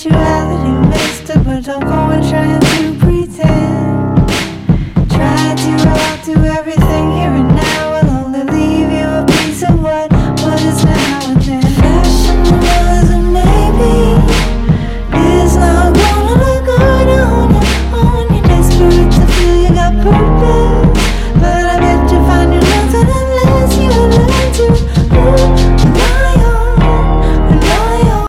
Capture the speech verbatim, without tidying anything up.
sexuality mixed up, but don't go and try and